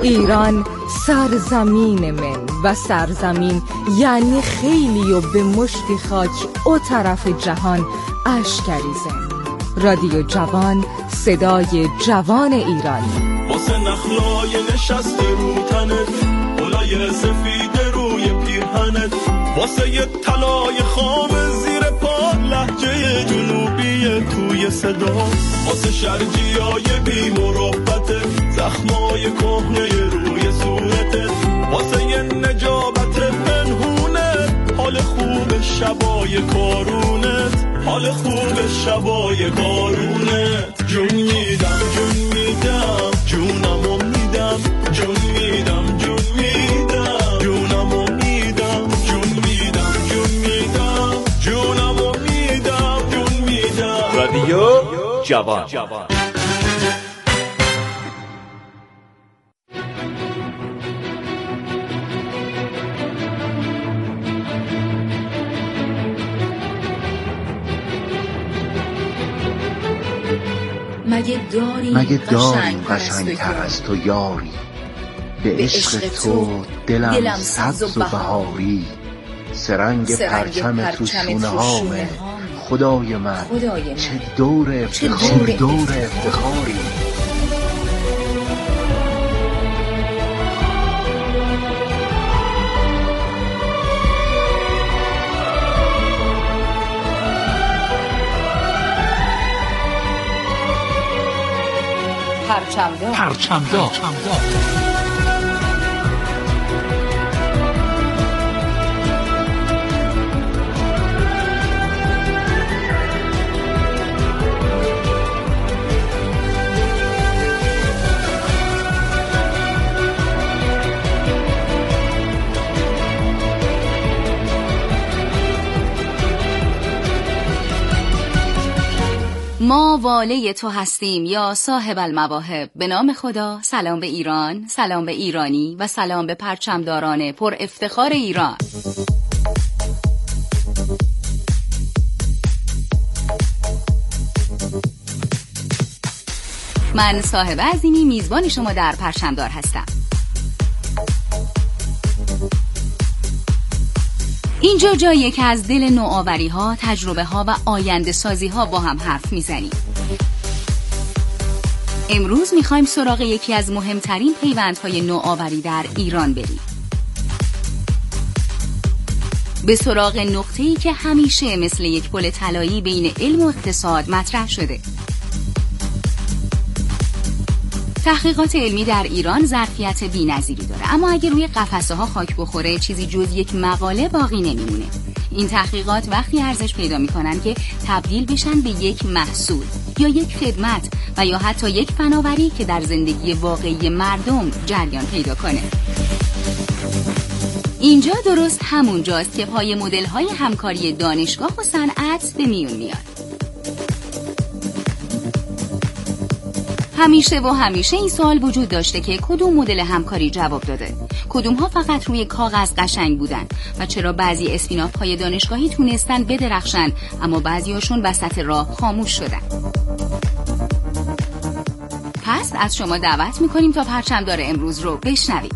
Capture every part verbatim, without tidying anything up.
ایران سرزمین من و سرزمین یعنی خیلی و به مشتی خاک او طرف جهان اشکریزم. رادیو جوان، صدای جوان ایرانی. واسه نخلای نشسته رو تنت، گلای سفید روی پیرهنت، واسه یه طلای خام زیر پا لهجه جنوبی توی صدا، واسه شرجیای بی مروت، زخمای کهنه روی صورتت، واسه یه نجابت پنهونت، حال خوب شبای کارونت، حال خوب شبای کارونت. جون میدم جون میدم جونمو میدم، جون میدم جون میدم جونمو میدم، جون میدم جون میدم جونمو میدم، جون میدم. رادیو جوان. مگه داری مگه داری قشنگتر از تو یاری، به عشق تو دلم سبز و بهاری، سرنگ پرچم تو شونه هامه خدای من، چه دور افتخاری، دور افتخاری. پرچمدار پرچمدار ما واله تو هستیم یا صاحب المواهب. به نام خدا، سلام به ایران، سلام به ایرانی و سلام به پرچمداران پر افتخار ایران. من صاحب عظیمی میزبان شما در پرچمدار هستم. اینجا جاییه که از دل نوآوری ها، تجربه ها و آینده سازی ها با هم حرف میزنیم. امروز میخوایم سراغ یکی از مهمترین پیوندهای نوآوری در ایران بریم. به سراغ نقطه‌ای که همیشه مثل یک پل طلایی بین علم و اقتصاد مطرح شده. تحقیقات علمی در ایران ظرفیت بی‌نظیری داره، اما اگه روی قفسه ها خاک بخوره چیزی جز یک مقاله باقی نمیمونه. این تحقیقات وقتی ارزش پیدا میکنن که تبدیل بشن به یک محصول یا یک خدمت و یا حتی یک فناوری که در زندگی واقعی مردم جریان پیدا کنه. اینجا درست همون جاست که پای مدل‌های همکاری دانشگاه و صنعت به میون میاد. همیشه و همیشه این سوال وجود داشته که کدوم مدل همکاری جواب داده، کدوم ها فقط روی کاغذ قشنگ بودن و چرا بعضی اسپیناف های دانشگاهی تونستن بدرخشن اما بعضی هاشون وسط راه خاموش شدن. پس از شما دعوت میکنیم تا پرچمدار امروز رو بشنوید.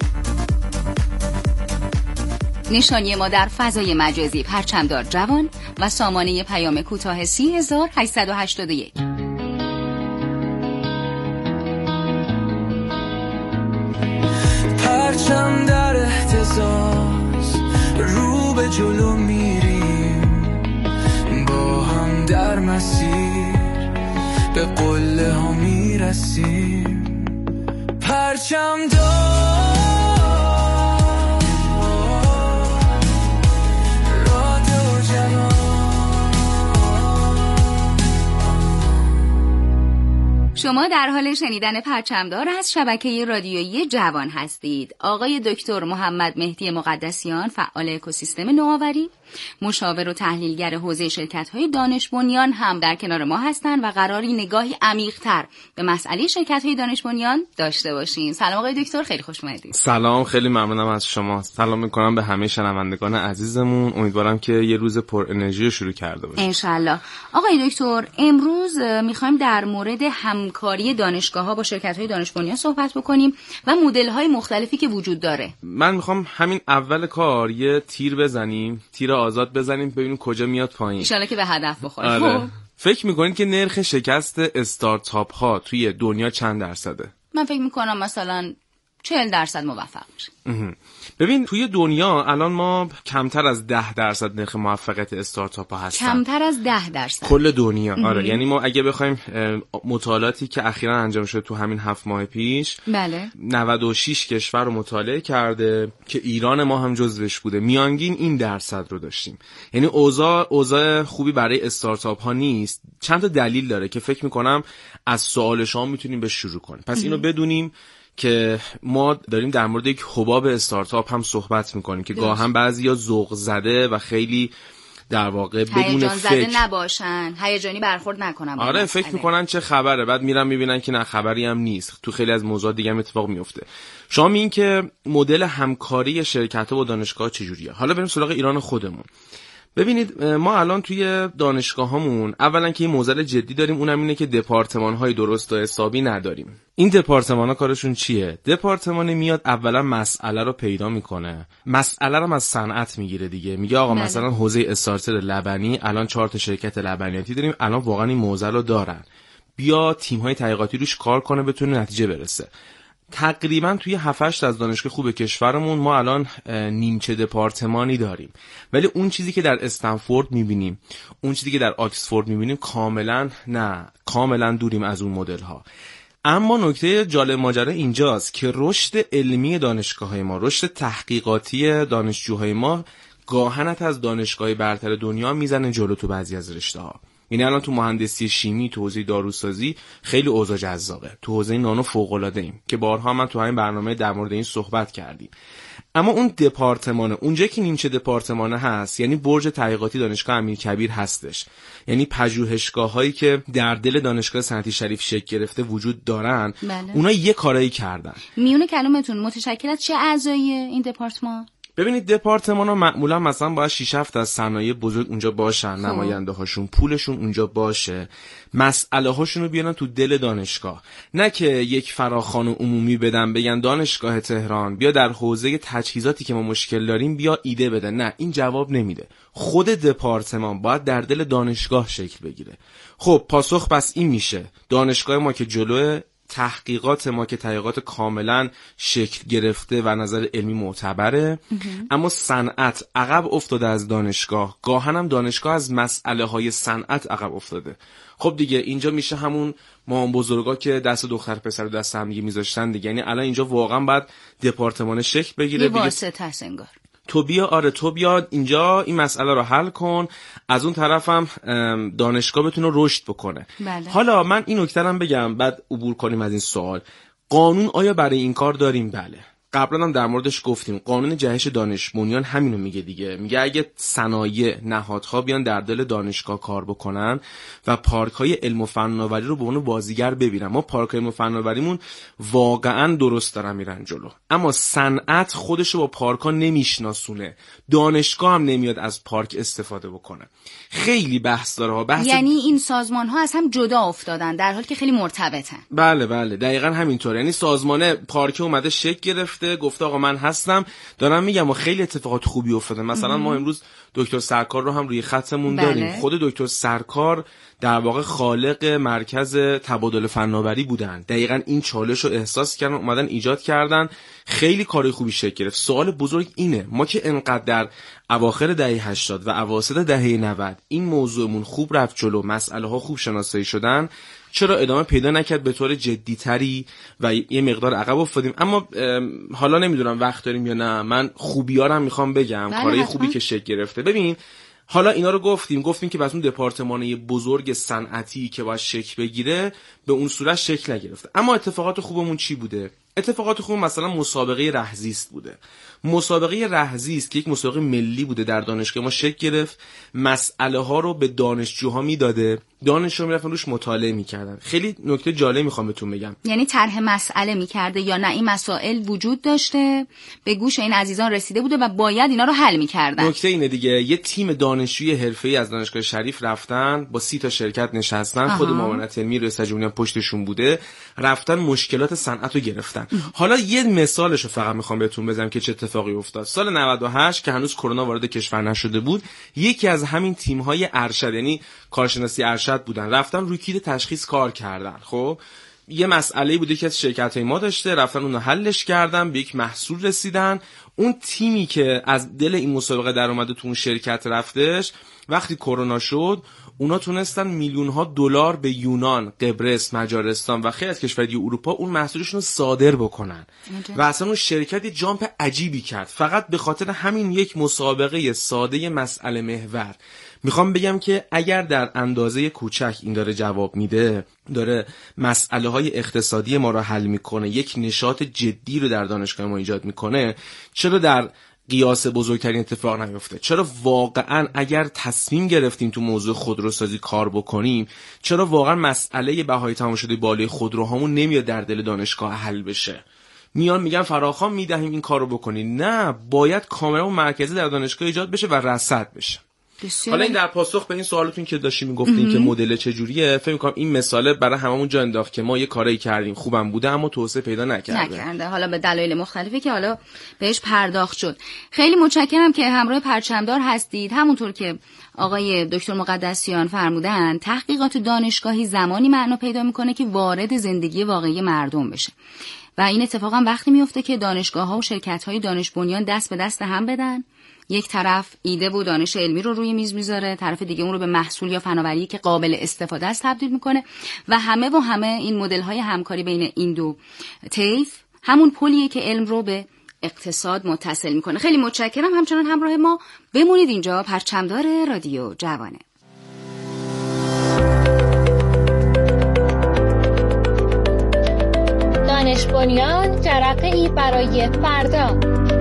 نشانی ما در فضای مجازی پرچمدار جوان و سامانه پیام کوتاه سی هزار و هشتصد و هشتاد و یک. پرچم در اهتزاز رو به جلو میریم، با هم در مسیر به قله ها میرسیم. پرچم دار رادیو جوان. شما در حال شنیدن پرچمدار از شبکه رادیویی جوان هستید. آقای دکتر محمد مهدی مقدسیان، فعال اکوسیستم نوآوری، مشاور و تحلیلگر حوزه شرکت‌های دانش بنیان هم در کنار ما هستند و قراری نگاهی عمیق‌تر به مسئله شرکت‌های دانش بنیان داشته باشیم. سلام آقای دکتر، خیلی خوش اومدید. سلام، خیلی ممنونم از شما. سلام می‌کنم به همه شنوندگان عزیزمون. امیدوارم که یه روز پر انرژی شروع کرده باشیم. ان شاء الله. آقای دکتر، امروز می‌خوایم در مورد همکاری همکاری دانشگاه‌ها با شرکت‌های دانش بنیان صحبت بکنیم و مدل‌های مختلفی که وجود داره. من میخوام همین اول کار یه تیر بزنیم، تیر آزاد بزنیم ببینیم کجا میاد پایین. ان شاءالله که به هدف بخوره. آره. فکر میکنید که نرخ شکست استارتاپ ها توی دنیا چند درصده؟ من فکر میکنم مثلا چهل درصد موفق میشه. ببین توی دنیا الان ما کمتر از ده درصد نرخ موفقیت استارتاپ ها هستن. کمتر از ده درصد کل دنیا. آره یعنی ما اگه بخوایم مطالعاتی که اخیراً انجام شده تو همین هفت ماه پیش، بله، نود و شش کشور رو مطالعه کرده که ایران ما هم جزوش بوده، میانگین این درصد رو داشتیم. یعنی اوضاع اوضاع خوبی برای استارتاپ ها نیست. چند تا دلیل داره که فکر میکنم از سوال شما میتونیم به شروع کنیم. پس اینو بدونیم که ما داریم در مورد یک حباب استارتاپ هم صحبت میکنیم که گاه هم بعضیا ذوق زده و خیلی در واقع بدون فکر زده نباشن، هیجانی برخورد نکنن. آره فکر میکنن چه خبره، بعد میرن میبینن که نه خبری هم نیست. تو خیلی از موضوعات دیگه هم اتفاق میفته. شما این که مدل همکاری شرکت‌ها با دانشگاه چجوریه. حالا بریم سراغ ایران خودمون. ببینید ما الان توی دانشگاهامون اولا که این موزل جدی داریم، اونم اینه که دپارتمان‌های درست و حسابی نداریم. این دپارتمان‌ها کارشون چیه؟ دپارتمان میاد اولا مسئله رو پیدا میکنه، مسئله رو از صنعت میگیره دیگه، میگه آقا بله. مثلا حوزه استارتر لبنی الان چهار تا شرکت لبنیاتی داریم، الان واقعا این موزل رو دارن، بیا تیم‌های تحقیقاتی روش کار کنه بتونه نتیجه برسه. تقریبا توی هفت هشت از دانشگاه خوب کشورمون ما الان نیمچه دپارتمانی داریم، ولی اون چیزی که در استنفورد میبینیم، اون چیزی که در آکسفورد میبینیم کاملا نه، کاملا دوریم از اون مدل ها. اما نکته جالب ماجرا اینجاست که رشد علمی دانشگاه‌های ما، رشد تحقیقاتی دانشجوهای ما گاهنت از دانشگاه برتر دنیا میزنه جلو تو بعضی از رشته‌ها. یعنی الان تو مهندسی شیمی، تو حوزه داروسازی خیلی اوضاع جذابه، تو حوزه نانو فوق‌العاده‌ایم که بارها من تو همین برنامه در مورد این صحبت کردیم. اما اون دپارتمانه، اونجا که نیمچه دپارتمانه هست، یعنی برج تحقیقاتی دانشگاه امیرکبیر هستش، یعنی پژوهشگاه‌هایی که در دل دانشگاه صنعتی شریف شکل گرفته وجود دارن، بله. اونا یه کارایی کردن. میونه کلمتون متشکل از چه اعضای این دپارتمان؟ ببینید دپارتمان ها معمولا مثلا باید شش هفت از صنایع بزرگ اونجا باشن، نماینده هاشون، پولشون اونجا باشه، مسئله هاشون رو بیارن تو دل دانشگاه، نه که یک فراخوان عمومی بدن بگن دانشگاه تهران بیا در حوزه تجهیزاتی که ما مشکل داریم بیا ایده بده. نه، این جواب نمیده. خود دپارتمان باید در دل دانشگاه شکل بگیره. خب پاسخ پس این میشه دانشگاه ما که جلوه، تحقیقات ما که تحقیقات کاملا شکل گرفته و نظر علمی معتبره، اما صنعت عقب افتاده از دانشگاه، گاهن هم دانشگاه از مسئله های صنعت عقب افتاده. خب دیگه اینجا میشه همون مامان بزرگا که دست دختر پسر دست هم دیگه میذاشتن دیگه. یعنی الان اینجا واقعا باید دپارتمان شکل بگیره، بگه واسطه هست انگار تو بیا، آره تو بیا اینجا این مسئله رو حل کن، از اون طرفم دانشگاه بتونه رشد بکنه. بله. حالا من این نکته رو بگم بعد عبور کنیم از این سوال. قانون آیا برای این کار داریم؟ بله. قبلا هم در موردش گفتیم. قانون جهش دانش بنیان همینو میگه دیگه. میگه اگه صنایع، نهادها بیان در دل دانشگاه کار بکنن و پارک‌های علم و فناوری رو به عنوان بازیگر ببینن، ما پارک‌های علم و فناوریمون واقعا درست دارن میرن جلو، اما صنعت خودشو با پارک‌ها نمیشناسونه، دانشگاه هم نمیاد از پارک استفاده بکنه. خیلی بحث داره ها. بحث یعنی این سازمان‌ها از هم جدا افتادن در حالی که خیلی مرتبطن. بله بله دقیقاً همینطوره. یعنی سازمان پارک اومده شکل گرفته، گفته آقا من هستم دارم میگم و خیلی اتفاقات خوبی افتاده. مثلا ما امروز دکتر سرکار رو هم روی خطمون بله. داریم. خود دکتر سرکار در واقع خالق مرکز تبادل فناوری بودن. دقیقاً این چالش رو احساس کردن، اومدن ایجاد کردن، خیلی کاری خوبی شکل گرفت. سوال بزرگ اینه، ما که انقدر در اواخر دهه هشتاد و اواسط دهه نود این موضوعمون خوب رفت جلو، مسئله ها خوب شناسایی شدن، چرا ادامه پیدا نکرد به طور جدی‌تری و یه مقدار عقب افتادیم؟ اما حالا نمیدونم وقت داریم یا نه، من خوبی‌ها رو هم میخوام بگم، کارهای خوبی که شکل گرفته. ببین حالا اینا رو گفتیم گفتیم که بس اون دپارتمانه بزرگ صنعتی که باید شکل بگیره به اون صورت شکل نگرفته. اما اتفاقات خوبمون چی بوده؟ اتفاقات خوب مثلا مسابقه رهزیست بوده. مسابقه رهزیست که یک مسابقه ملی بوده در دانشگاه ما شکل گرفت، مسئله ها رو به دانشجوها میداده، دانشجو میرفتن روش مطالعه میکردن. خیلی نکته جالب میخوام بهتون بگم. یعنی طرح مسئله میکرده یا نه این مسائل وجود داشته به گوش این عزیزان رسیده بوده و باید اینا رو حل میکردن؟ نکته اینه دیگه، یه تیم دانشجوی حرفه‌ای از دانشگاه شریف رفتن با سی تا شرکت نشستن، خود معاونت علمی رئیس جمهوری پشتشون بوده، رفتن مشکلات صنعت رو گرفتن. حالا یه مثالشو فقط میخوام بهتون بزنم که چه اتفاقی افتاد. سال نود و هشت که هنوز کرونا وارد کشور نشده بود، یکی از همین تیم‌های ارشد یعنی کارشناسی ارشد بودن، رفتن روی کیت تشخیص کار کردن. خب یه مسئله‌ای بوده که از شرکت‌های ما داشته، رفتن اون رو حلش کردن، به یک محصول رسیدن. اون تیمی که از دل این مسابقه در اومده تو اون شرکت رفتش، وقتی کرونا شد اونا تونستن میلیون‌ها دلار به یونان، قبرس، مجارستان و خیلی از کشورهای اروپا اون محصولشون رو صادر بکنن و اصلا اون شرکت جامپ عجیبی کرد فقط به خاطر همین یک مسابقه ساده مسئله محور. میخوام بگم که اگر در اندازه کوچک این داره جواب میده، داره مسئله های اقتصادی ما رو حل میکنه، یک نشاط جدی رو در دانشگاه ما ایجاد میکنه، چرا در قیاس بزرگترین اتفاق نیفته؟ چرا واقعا اگر تصمیم گرفتیم تو موضوع خودروسازی کار بکنیم، چرا واقعا مسئله بهای تمام شده بالای خودروهامون نمیاد در دل دانشگاه حل بشه؟ میان میگن فراخوان میدهیم این کارو بکنین. نه، باید کاملا اون مرکزی در دانشگاه ایجاد بشه و رصد بشه. حالا این در پاسخ به این سوالتون که داشتیم میگفتین که مدل چجوریه، فکر می‌کنم این مثاله برای هممون جا انداخت که ما یه کاری کردیم خوبم بوده اما توسعه پیدا نکرده. نکرده حالا به دلایل مختلفی که حالا بهش پرداخت شد. خیلی متشکرم که همراه پرچمدار هستید. همونطور که آقای دکتر مقدسیان فرمودن، تحقیقات دانشگاهی زمانی معنا پیدا میکنه که وارد زندگی واقعی مردم بشه و این اتفاق هم وقتی میفته که دانشگاه‌ها و شرکت‌های دانش بنیان دست به دست هم بدن. یک طرف ایده و دانش علمی رو روی میز میذاره، طرف دیگه اون رو به محصول یا فناوری که قابل استفاده است تبدیل میکنه و همه و همه این مدل‌های همکاری بین این دو طیف همون پلیه که علم رو به اقتصاد متصل میکنه. خیلی متشکرم، همچنان همراه ما بمونید. اینجا پرچمدار رادیو جوانه. دانش بنیان جرقه‌ای برای فردا.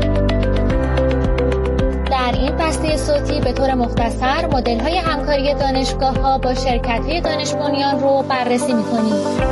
در این بسته صوتی به طور مختصر مدل‌های همکاری دانشگاه‌ها با شرکت‌های دانش بنیان رو بررسی می‌کنیم.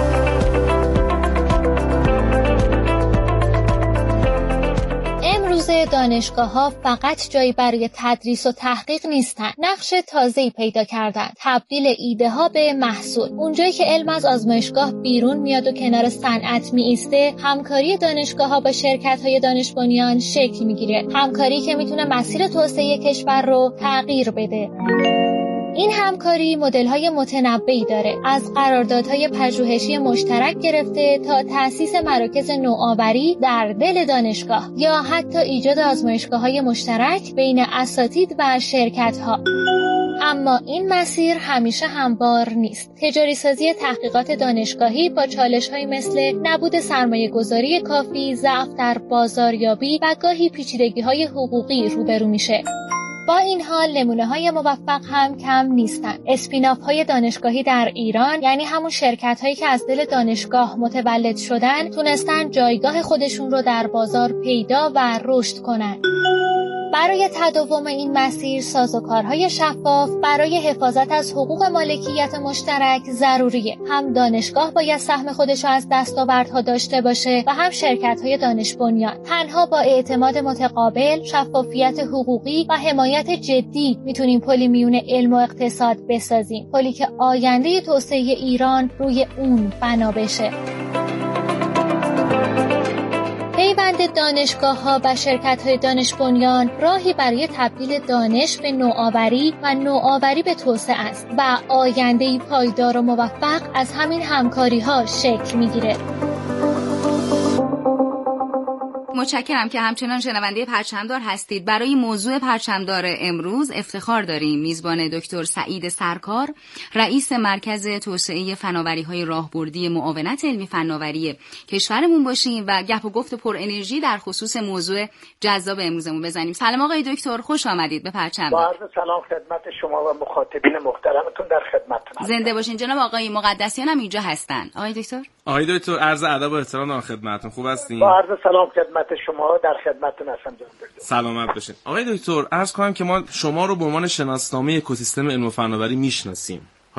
امروزه دانشگاه‌ها فقط جایی برای تدریس و تحقیق نیستن. نقش تازه‌ای پیدا کردن، تبدیل ایده‌ها به محصول. اونجایی که علم از آزمایشگاه بیرون میاد و کنار صنعت میایسته، همکاری دانشگاه‌ها با شرکت‌های دانش بنیان شکل میگیره. همکاری که میتونه مسیر توسعه کشور رو تغییر بده. این همکاری مدل‌های متنوعی داره، از قراردادهای پژوهشی مشترک گرفته تا تأسیس مراکز نوآوری در دل دانشگاه یا حتی ایجاد آزمایشگاه‌های مشترک بین اساتید و شرکت‌ها. اما این مسیر همیشه هموار نیست. تجاری سازی تحقیقات دانشگاهی با چالش‌هایی مثل نبود سرمایه‌گذاری کافی، ضعف در بازاریابی و گاهی پیچیدگی‌های حقوقی روبرو میشه. با این حال نمونه‌های موفق هم کم نیستن. اسپیناف‌های دانشگاهی در ایران، یعنی همون شرکت‌هایی که از دل دانشگاه متولد شدن، تونستن جایگاه خودشون رو در بازار پیدا و رشد کنن. برای تداوم این مسیر سازوکارهای شفاف برای حفاظت از حقوق مالکیت مشترک ضروریه. هم دانشگاه باید سهم خودش رو از دستاوردها داشته باشه و هم شرکت‌های دانش بنیان. تنها با اعتماد متقابل، شفافیت حقوقی و حمایت جدی میتونیم پلی میون علم و اقتصاد بسازیم. پلی که آینده توسعه ایران روی اون بنا بشه. پیوند دانشگاه‌ها و شرکت‌های دانش بنیان راهی برای تبدیل دانش به نوآوری و نوآوری به توسعه است و آینده‌ای پایدار و موفق از همین همکاری‌ها شکل می‌گیره. متشکرم که همچنان شنونده پرچمدار هستید. برای موضوع پرچمدار امروز افتخار داریم میزبان دکتر سعید سرکار، رئیس مرکز توسعه فناوری‌های راهبردی معاونت علمی فناوری کشورمون باشیم و گپ و گفت پر انرژی در خصوص موضوع جذاب امروزمون بزنیم. سلام آقای دکتر، خوش آمدید به پرچمدار. با عرض سلام خدمت شما و مخاطبین محترمتون، در خدمتتون. زنده باشین. جناب آقای مقدسیان هم اینجا هستن. آقای دکتر. آقای دکتر عرض ادب و احترام در خدمتتون. خوب هستین؟ با عرض سلام خدمت شما، در خدمتتون هستم جناب دکتر. سلامت باشین. آقای دکتر عرض کنم که ما شما رو به عنوان شناسنامه اکوسیستم علم و فناوری میشناسیم.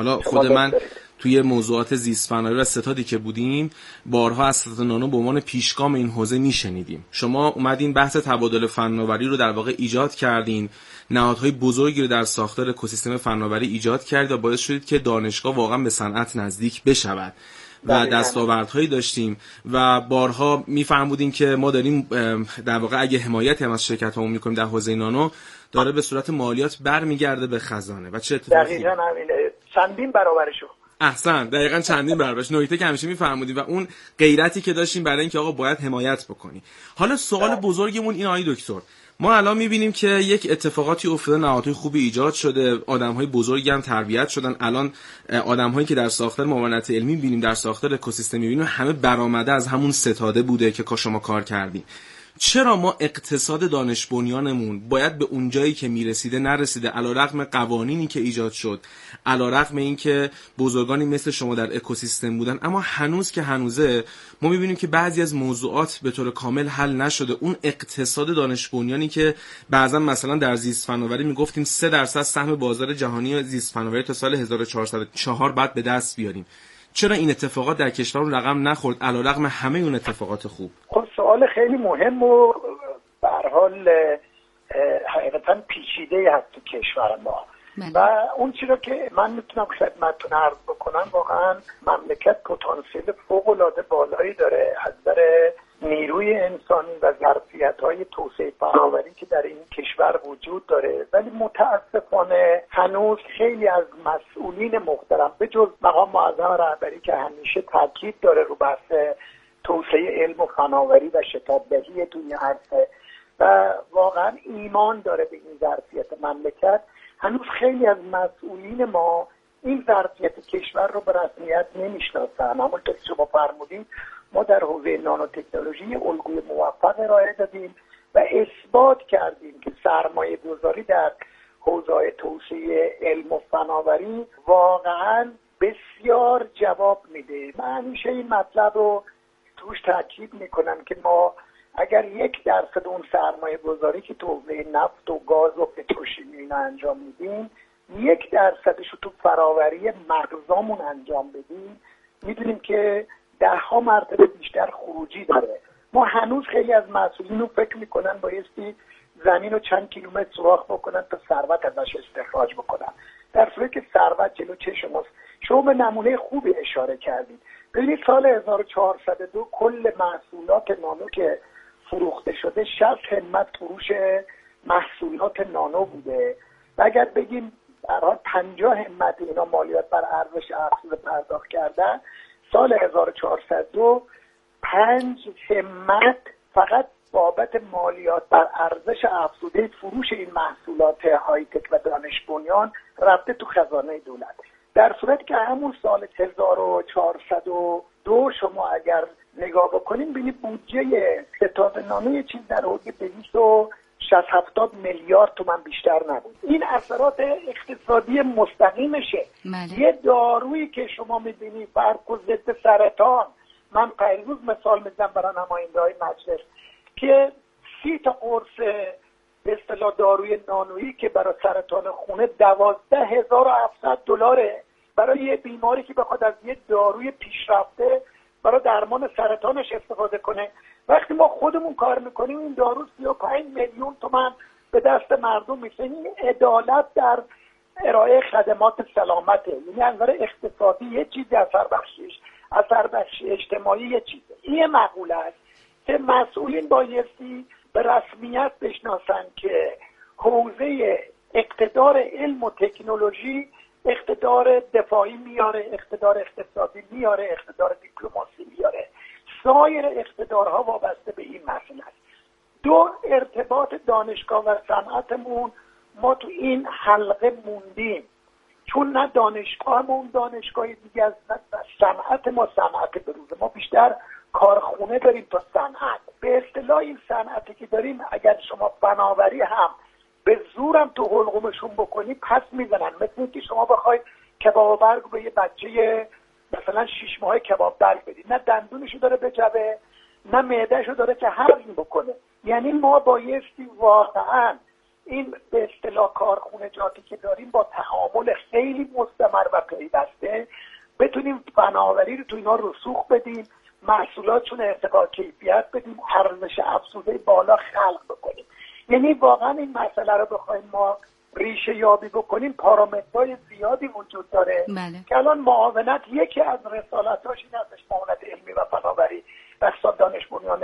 حالا خود من توی موضوعات زیست فناوری و ستادی که بودیم بارها از ستاد نانو به عنوان پیشگام این حوزه میشنیدیم. شما اومدین بحث تبادل فناوری رو در واقع ایجاد کردین، نهادهای بزرگی رو در ساختار اکوسیستم فناوری ایجاد کردید و باعث شدید که دانشگاه واقعا به صنعت نزدیک بشود و دستاوردهایی داشتیم و بارها میفرمودیم که ما داریم در واقع اگه حمایت هم از شرکت‌هامون میکنیم در حوزه نانو داره به صورت مالیات برمیگرده به خزانه و چه اتفاقی دقیقاً همینه، چندین برابرشو. احسن، دقیقاً چندین برابرش. نکته که همیشه میفرمودیم و اون غیرتی که داشتیم برای اینکه آقا باید حمایت بکنی. حالا سوال بزرگمون این آقای دکتر، ما الان میبینیم که یک اتفاقاتی افتاده، نهادهای خوبی ایجاد شده، آدمهای بزرگی هم تربیت شدن. الان آدمهایی که در ساختار معاونت علمی میبینیم، در ساختار اکوسیستمی میبینیم، همه برآمده از همون ستاده بوده که شما کار کردین. چرا ما اقتصاد دانش بنیانمون باید به اون جایی که میرسیده نرسیده، علیرغم قوانینی که ایجاد شد، علیرغم اینکه بزرگانی مثل شما در اکوسیستم بودن، اما هنوز که هنوزه ما میبینیم که بعضی از موضوعات به طور کامل حل نشده. اون اقتصاد دانش بنیانی که بعضا مثلا در زیست فناوری میگفتیم سه درصد سهم بازار جهانی زیست فناوری تا سال هزار و چهارصد و چهار بعد به دست بیاریم، چرا این اتفاقات در کشور رقم نخورد علیرغم همه اون اتفاقات خوب؟ خب سوال خیلی مهم و به هر حال حقیقتا پیچیده هست تو کشور ما من. و اون چیزی که من میتونم خدمتتون عرض بکنم، واقعا مملکت پتانسیل فوق‌العاده بالایی داره از نظر نیروی انسانی و ظرفیت‌های توسعه فناوری که در این کشور وجود داره، ولی متاسفانه هنوز خیلی از مسئولین محترم به جز مقام معظم رهبری که همیشه تاکید داره رو بحث توسعه علم و فناوری و شتابدهی تو این عرصه و واقعا ایمان داره به این ظرفیت مملکت، هنوز خیلی از مسئولین ما این ظرفیت کشور رو به رسمیت نمیشناسن. همونطور که شما فرمودید ما در حوزه نانو تکنولوژی الگوی موفق ارائه دادیم و اثبات کردیم که سرمایه گذاری در حوزه توسعه علم و فناوری واقعا بسیار جواب میده. من همیشه این مطلب رو توش تاکید میکنم که ما اگر یک درصد اون سرمایه گذاری که تو حوزه نفت و گاز و پتروشیمی اینا انجام میدیم، یک درصدش رو تو فراوری مغزامون انجام بدیم، میدونیم که ده ها مرتبه بیشتر خروجی داره. ما هنوز خیلی از مسئولین رو فکر میکنن بایستی زمین رو چند کیلومتر سوراخ بکنن تا ثروت ازش استخراج بکنن، در صورتی که ثروت جلو چشماست. شما به نمونه خوبی اشاره کردید. ببینید سال هزار و چهارصد و دو کل محصولات نانو که فروخته شده شصت همت فروش محصولات نانو بوده و اگر بگیم برای پنجاه همت اینا مالیات بر ارزش افزوده پرداخت کردن، سال هزار و چهارصد و دو پنج همت فقط بابت مالیات بر ارزش افزوده فروش این محصولات های تک و دانش بنیان رفته تو خزانه دولت، در صورتی که همون سال هزار و چهارصد و دو شما اگر نگاه بکنیم ببینید بودجه ستاد نانو یه چیز در حدود دویست و شصت هفتاد میلیارد تومان بیشتر نبود. این اثرات اقتصادی مستقیمشه. مالی. یه دارویی که شما میبینید برق و ضد سرطان، من پیروز مثال میزنم برای نماینده‌های مجلس که سی تا قرص به اصطلاح داروی نانویی که برای سرطان خونه دوازده هزار و هفتصد دلاره، برای یه بیماری که بخواد از یه داروی پیشرفته برای درمان سرطانش استفاده کنه، وقتی ما خودمون کار میکنیم این دارو سی و پنج میلیون تومان به دست مردم میشه. این عدالت در ارائه خدمات سلامته، یعنی از نظر اقتصادی یه چیزی، اثر بخشیش اثر بخشی اجتماعی یه چیزه. این مقوله است که مسئولین بایستی به رسمیت بشناسن که حوزه اقتدار علم و تکنولوژی اقتدار دفاعی میاره، اقتدار اقتصادی میاره، اقتدار دیپلماسی میاره. سایر اقتدارها وابسته به این مسئله است. دو، ارتباط دانشگاه و صنعتمون، ما تو این حلقه موندیم چون نه دانشگاهمون دانشگاهی دیگه است، نه صنعت ما صنعت بروزه. ما بیشتر کارخونه داریم تا صنعت. به اصطلاح این صنعتی که داریم اگر شما فناوری هم به زورم تو حلقومشون بکنی پس میزنن. مثل اینکه شما بخواید کباب برگ به یه بچه مثلا شش ماهه کباب برگ بدید، نه دندونشو داره بجبه نه معدهشو داره که هضم بکنه. یعنی ما بایستی واقعا این به اصطلاح کارخونجاتی که داریم با تعامل خیلی مستمر و پیوسته بتونیم فناوری رو تو اینا رسوخ بدیم، محصولاتشون ارتقا کیفیت بدیم، ارزش افزوده بالا خلق بکنیم. یعنی واقعا این مسئله رو بخوایم ما ریشه یابی بکنیم، پارامترهای زیادی وجود داره بله. که الان معاونت یکی از رسالتاش این هستش، معاونت علمی و فناوری دست دانش بنیان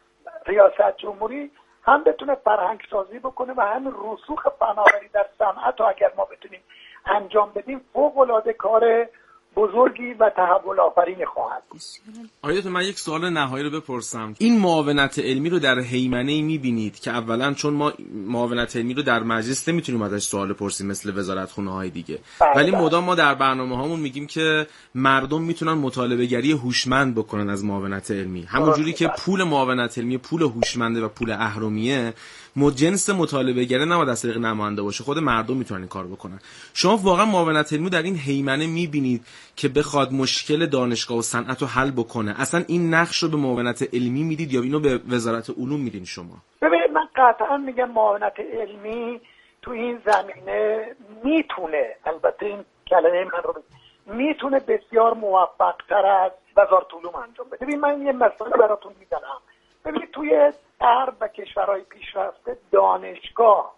ریاست جمهوری هم بتونه فرهنگ سازی بکنه و هم رسوخ فناوری در صنعت رو اگر ما بتونیم انجام بدیم فوق العاده کار بزرگی و تحول آفرین خواهد بود. آقای دکتر من یک سوال نهایی رو بپرسم. این معاونت علمی رو در هیمنه‌ای می‌بینید که اولا چون ما معاونت علمی رو در مجلس نمیتونیم ازش سوال بپرسیم مثل وزارتخونه‌های دیگه، بله ولی بله. مدام ما در برنامه‌هامون میگیم که مردم میتونن مطالبه‌گری هوشمند بکنن از معاونت علمی، همونجوری که پول معاونت علمی پول هوشمنده و پول اهرمیه، جنس مطالبه‌گری نباید از طریق نماینده باشه، خود مردم میتونن این کار بکنن. شما واقعا معاونت علمی در این هیمنه می‌بینید که بخواد مشکل دانشگاه و صنعت رو حل بکنه؟ اصلا این نقش رو به معاونت علمی میدید یا اینو به وزارت علوم میدین شما؟ ببینید من قطعا میگم معاونت علمی تو این زمینه میتونه، البته این کلمه من رو میتونه بسیار موفق تر از وزارت علوم انجام بده. ببین من یه مثال براتون میزنم. ببینید توی غرب و کشورهای پیشرفته دانشگاه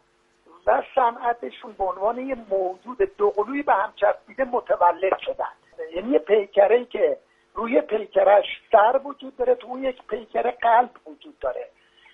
و صنعتشون به عنوان یه موجود دوقلویی به هم چسبیده متولد شدن. یعنی یه پیکره‌ای که روی پیکرش سر وجود داره، تو اون یک پیکره قلب وجود داره.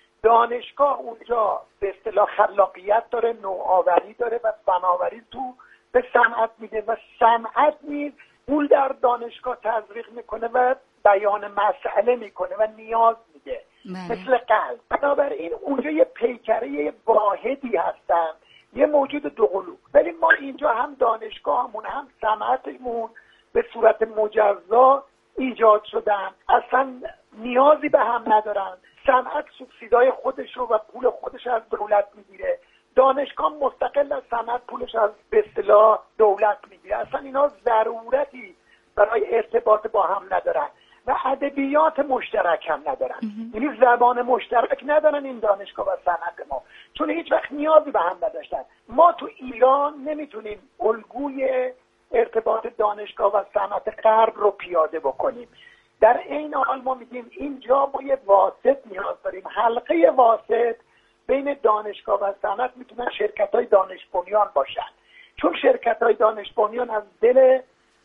دانشگاه اونجا به اصطلاح خلاقیت داره، نوآوری داره و فناوری تو به صنعت میده و صنعت نیز پول در دانشگاه تزریق میکنه و بیان مسئله میکنه و نیاز میده مثل قلب. بنابراین اونجا یه پیکره واحدی هستن، یه موجود دوقلو. ولی ما اینجا هم دانشگاهمون هم صنعتمون به صورت مجزا ایجاد شدن، اصلا نیازی به هم ندارن. صنعت سوبسیدای خودش رو و پول خودش از دولت میگیره، دانشگاه مستقل از صنعت پولش از به اصطلاح دولت میگیره. اصلا اینا ضرورتی برای ارتباط با هم ندارن و ادبیات مشترک هم ندارن. یعنی زبان مشترک ندارن این دانشگاه و صنعت ما، چون هیچ وقت نیازی به هم نداشتن. ما تو ایران نمیتونیم الگوی ارتباط دانشگاه و صنعت غرب رو پیاده بکنیم. در این حال ما میگیم اینجا ما یه واسط نیاز داریم، حلقه واسط بین دانشگاه و صنعت میتونن شرکت‌های دانش بنیان باشن، چون شرکت‌های دانش بنیان از دل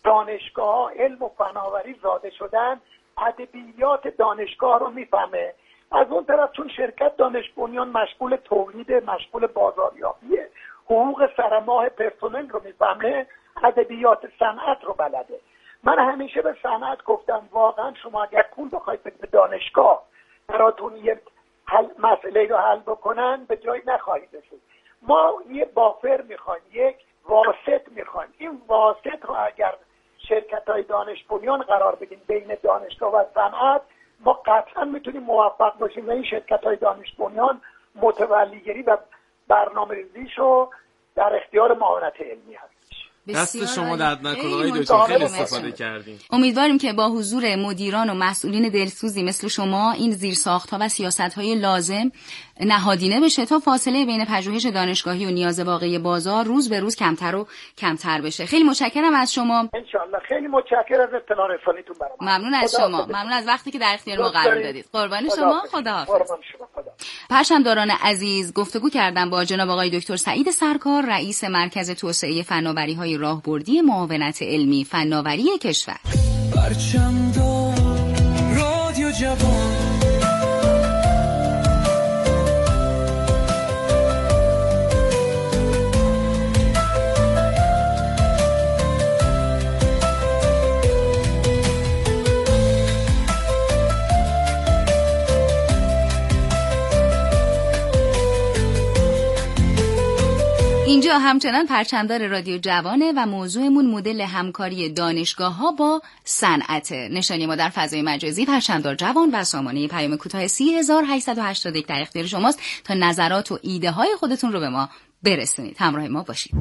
دانشگاه علم و فناوری زاده شدن، ادبیات دانشگاه رو میفهمه. از اون طرف چون شرکت دانش بنیان مشغول تولید، مشغول بازاریابی، حقوق سرماه پرسنل رو میفهمه، ادبیات صنعت رو بلده. من همیشه به صنعت گفتم واقعا شما اگر پول بخواید به دانشگاه براتون یه حل مسئله رو حل بکنن به جای نخواهید رسید. ما یه بافر میخوایم، یک واسط میخوایم. این واسط رو اگر شرکت‌های دانش بنیان قرار بدیم بین دانشگاه و صنعت، ما قطعا میتونیم موفق باشیم و این شرکت‌های دانش بنیان متولیگری و برنامه‌ریزیشو در اختیار معاونت علمی هست. دست شما درد نکنه آقای دکتر، خیلی استفاده کردیم. امیدواریم که با حضور مدیران و مسئولین دلسوزی مثل شما این زیرساخت‌ها و سیاست‌های لازم نهادینه بشه تا فاصله بین پژوهش دانشگاهی و نیاز واقعی بازار روز به روز کمتر و کمتر بشه. خیلی متشکرم از شما. ان شاءالله. خیلی متشکرم از اطلاع رسانیتون برام. ممنون از شما. ممنون از وقتی که در اختیار ما قرار دادید. قربان شما. خداحافظ. پرچمداران عزیز، گفتگو کردم با جناب آقای دکتر سعید سرکار، رئیس مرکز توسعه فناوری‌های راهبردی معاونت علمی فناوری کشور. پرچمدار رادیو جوان، اینجا همچنان پرچمدار رادیو جوانه و موضوعمون مدل همکاری دانشگاه‌ها با صنعت. نشانی ما در فضای مجازی پرچمدار جوان و سامانه پیام کوتاه سی هزار و هشتصد و هشتاد و یک در اختیار شماست تا نظرات و ایده های خودتون رو به ما برسونید. همراه ما باشید.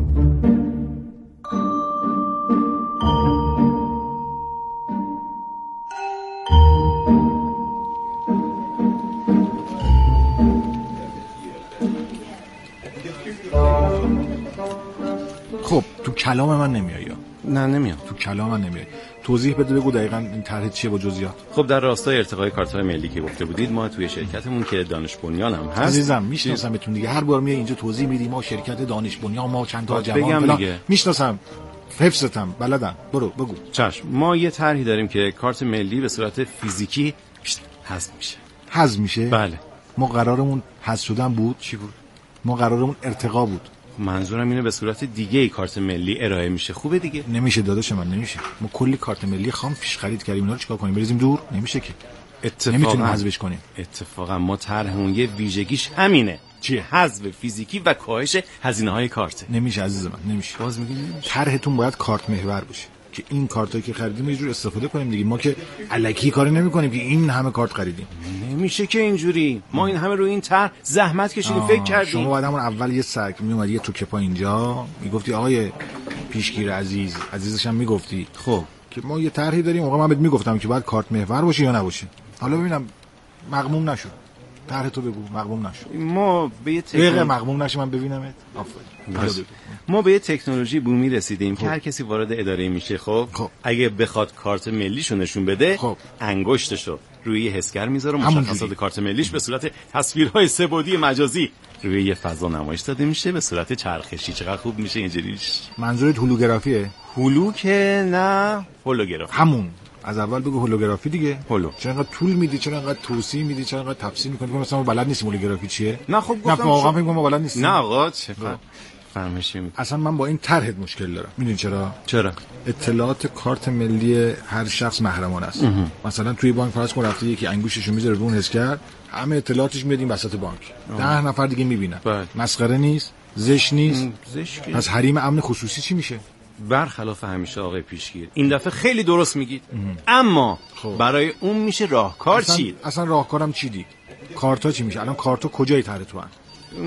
خب تو کلام من نمیای یا نه نمیام تو کلام من نمیای. توضیح بده، بگو دقیقاً این طرح چیه با جزئیات. خب در راستای ارتقای کارت‌های ملی که گفته بودید، ما توی شرکتمون که دانش بنیان هم هست عزیزم میشناسم بهتون دیگه، هر بار میای اینجا توضیح میدی ما شرکت دانش بنیان، ما چند تا جوان فلان. میشناسم، حفظتم، بلدم. برو بگو. چشم. ما یه طرحی داریم که کارت ملی به صورت فیزیکی حذف میشه. حذف میشه؟ بله. ما قرارمون حذف شدن بود. چی بود؟ ما قرارمون ارتقا بود. منظورم اینه به صورت دیگه ای کارت ملی ارائه میشه. خوبه دیگه؟ نمیشه داداش من، نمیشه. ما کلی کارت ملی خام پیش خرید کردیم، اینا رو چیکار کنیم؟ بریزیم دور؟ نمیشه که. اتفاقا نمیتونیم حذفش کنیم. اتفاقا ما طرحمون یه ویژگیش همینه. چیه؟ حذف فیزیکی و کاهش هزینه‌های کارت. نمیشه عزیز من، نمیشه. باز میگی نمیشه. طرحتون باید کارت محور باشه که این کارتایی که خریدیم یه جور استفاده کنیم دیگه. ما که الکی کاری نمی‌کنیم که این همه کارت خریدیم. نمیشه که اینجوری. ما این همه روی این طرح زحمت کشیدیم، فکر کردیم. شما بعد همون اول یه سگ میومد یه توکه پا اینجا میگفتی آقای پیشگیر عزیز، عزیزش هم میگفتی خب که ما یه طرحی داریم، موقع من بهت میگفتم که باید کارت محور باشه یا نباشه. حالا ببینم مغموم نشو. طرح تو بگو، مغموم نشو. ما به یه تکنولوژی مغموم نشی من ببینمت. آفرین. ما به یه تکنولوژی بومی رسیدیم که هر کسی وارد اداره میشه، خب, خب. اگه بخواد کارت ملیشو نشون بده، خب. انگشتشو روی یه حسگر میذاره، مشخصات کارت ملیش به صورت تصویرهای سه‌بعدی مجازی روی یه فضا نمایش داده میشه به صورت چرخشی. چقدر خوب میشه اینجوریش. منظورت هولوگرافیه؟ هولو که نه، هولوگرافی. همون از اول بگو هولوگرافی دیگه. هولو. چرا انقدر طول میدی، چرا انقدر توضیح میدی، چرا انقدر تفسیر میکنی؟ مثلا بلد نیستیم هولوگرافی چیه؟ نه خب گفتم. نه واقعا فکر کنم بلد نیستیم. نه آقا چه فرمایشی میکنی؟ اصلا من با این طرحت مشکل دارم. میدونی چرا؟ چرا؟ اطلاعات کارت ملی هر شخص محرمانه است. مثلا توی بانک فرض کن رفته یکی انگوششو میذاره رو اون حسگر، همه اطلاعاتش میاد این وسط بانک. ده نفر دیگه میبینن. مسخره نیست؟ زشت نیست؟ زشت. پس حریم امن خصوصی چی میشه؟ برخلاف همیشه آقای پیشگیر، این دفعه خیلی درست میگید. اما خب. برای اون میشه راهکار چید. اصلا راهکارم چیدی؟ کارتا چی میشه؟ الان کارتا کجای طرح تو ان؟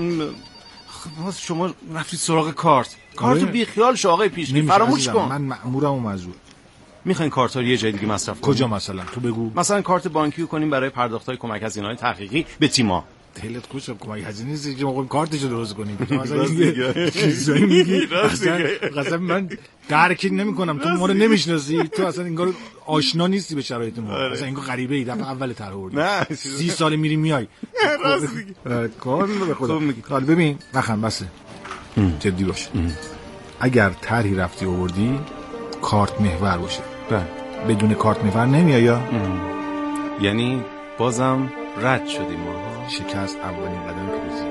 خب شما رفتید سراغ کارت. کارتو بی خیال شو آقای پیشگیر، فراموش کن. من مأمورم و معذور. میخواین کارت رو یه جای دیگه مصرف کنیم؟ کجا مثلا؟ تو بگو. مثلا کارت بانکی رو کنیم برای پرداخت‌های کمک هزینه‌های تحقیقی به تیم‌ها. دلت خوش کمک هزینه نیست که ما کارتشو درست کنیم. مثلا این چیزایی میگی اصلا من درک نمی‌کنم. تو ما رو نمی‌شناسی، تو اصلا انگار آشنا نیستی به شرایط ما. اصلا انگار غریبه‌ای. دفعه اول طرح آوردی. نه سی سال میری میای. راست میگی. کار به خدا. حالا ببین نخند بسه. جدی باش. اگر طرحی رفتی آوردی کارت محور باشه. بله. بدون کارت محور نمیای یا؟ یعنی بازم رد شدیم ما. شکست اولین قدم پیروزی.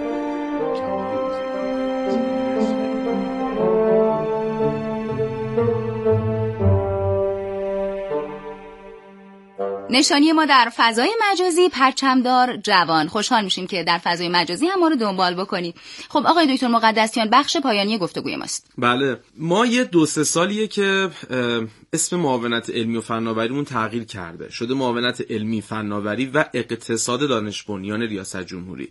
نشانی ما در فضای مجازی پرچمدار جوان. خوشحال میشیم که در فضای مجازی هم ما رو دنبال بکنید. خب آقای دکتر مقدسیان، بخش پایانی گفتگوی ماست. بله، ما یه دو سه سالیه که اسم معاونت علمی و فناوریمون تغییر کرده، شده معاونت علمی، فناوری و اقتصاد دانش بنیان ریاست جمهوری.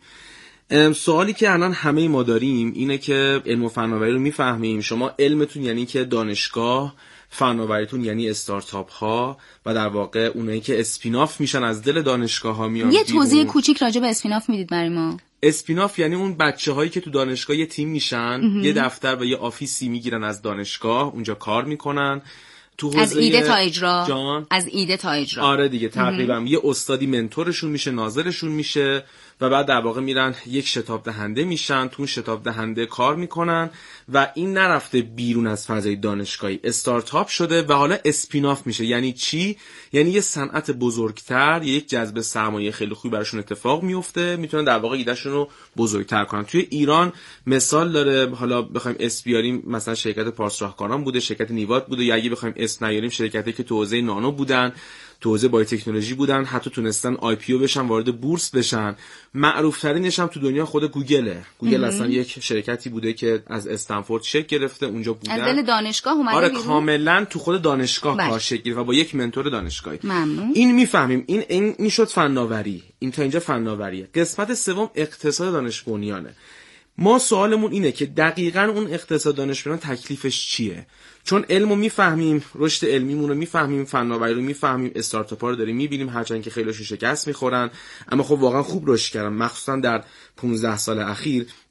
سوالی که الان همه ما داریم اینه که علم و فناوری رو میفهمیم، شما علمتون یعنی که دانشگاه، فناوریتون یعنی استارتاپ ها و در واقع اونایی که اسپیناف میشن از دل دانشگاه ها میان. یه توضیح کوچیک راجع به اسپیناف میدید برای ما؟ اسپیناف یعنی اون بچه هایی که تو دانشگاه یه تیم میشن، یه دفتر و یه آفیسی میگیرن از دانشگاه، اونجا کار میکنن. تو از ایده تا اجرا. جان؟ از ایده تا اجرا. آره دیگه تقریبا یه استادی منتورشون میشه، ناظرشون میشه و بعد در واقع میرن یک شتاب دهنده میشن، تو شتاب دهنده کار میکنن و این نرفته بیرون از فضای دانشگاهی، استارتاپ شده و حالا اسپیناف میشه. یعنی چی؟ یعنی یه صنعت بزرگتر، یک جذب سرمایه خیلی خوبی براشون اتفاق میفته، میتونن در واقع ایدهشون رو بزرگتر کنن. توی ایران مثال داره، حالا بخوایم اس بیاریم مثلا شرکت پارس راهکاران بوده، شرکت نیوات بوده، یا اگه بخوایم اس نیاریم شرکتی که تو حوزه نانو بودن، تو حوزه بای تکنولوژی بودن، حتی تونستن آی پی او بشن، وارد بورس بشن. معروف ترینش هم تو دنیا خود گوگله. گوگل اصلا یک شرکتی بوده که از استنفورد شکل گرفته، اونجا بودن، از دل دانشگاه اومده آره بیرون. کاملا تو خود دانشگاه کار شکل گرفت و با یک منتور دانشگاهی. ممنون. این میفهمیم، این این میشد فناوری. این تا اینجا فناوریه. قسمت سوم اقتصاد دانش بنیانه. ما سوالمون اینه که دقیقاً اون اقتصاد دانش بنیان تکلیفش چیه؟ چون علمو میفهمیم، رشد علمیمون رو میفهمیم، فناوری رو میفهمیم، استارتاپ‌ها رو داریم میبینیم، هرچند که خیلی‌هاشون شکست میخورن، اما خب واقعا خوب رشد کردن، مخصوصا در پانزده سال اخیر.